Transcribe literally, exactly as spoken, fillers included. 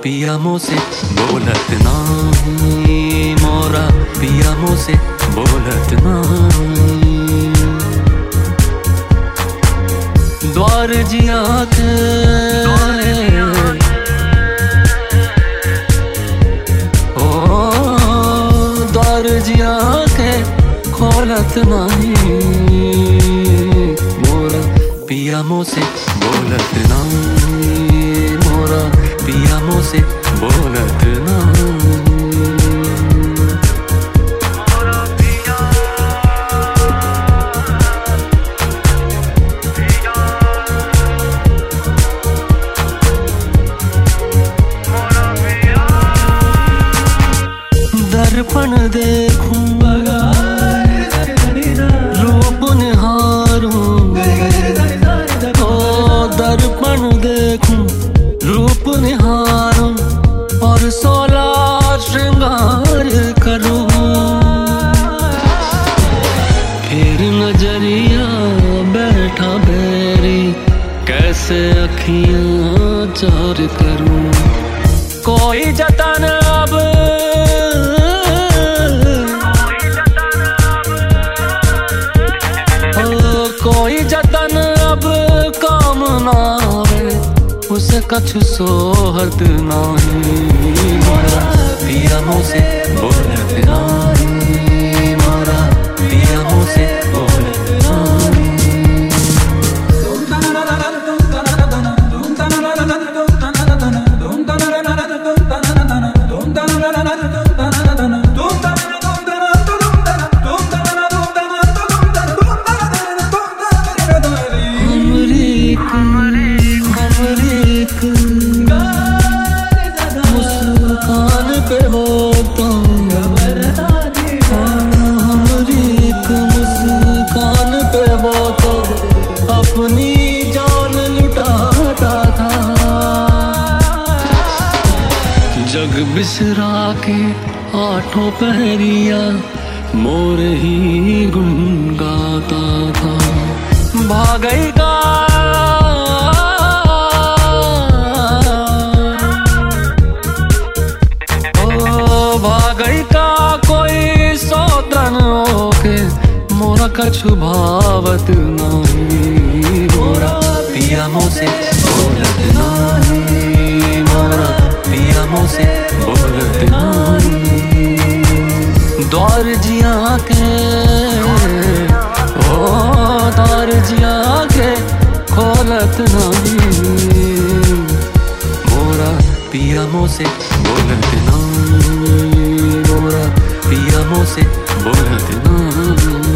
पिया मोसे बोलत नाही, मोरा पिया मोसे बोलत नाही। द्वार जिया के ओ द्वार जिया के खोलत नहीं, मोरा पिया मोसे बोलत नहीं, मोरा पिया मोसे बोलत नहीं। दर्पण देखूं रूप निहारूं, ओ दर्पण देखूं रूप निहारूं और सोला श्रृंगार करूं। फिर नजरिया बैठा बैरी, कैसे अखियां चार करूं। कोई जतन अब कोई जतन अब काम नावे, उसे कछु सोहत नहीं, मोरा पिया मोसे बोलत नहीं, मोरा पिया मोसे बोलत नहीं। मुस्कान पे हो तो हमारी एक मुस्कान पे हो तो अपनी जान लुटाता था। जग बिसरा के आठों पहरिया मोर ही गुनगाता था। भागई का भागई का कोई सौतन होके, मोरा कछु भावत नहीं, मोरा पिया मोसे बोलत नहीं, मोरा पिया मोसे बोलत नहीं। द्वार जिया के ओ द्वार जिया के खोलत नहीं, मोरा पिया मोसे बोलत नहीं, मोरा पिया मोसे बोलत नहीं।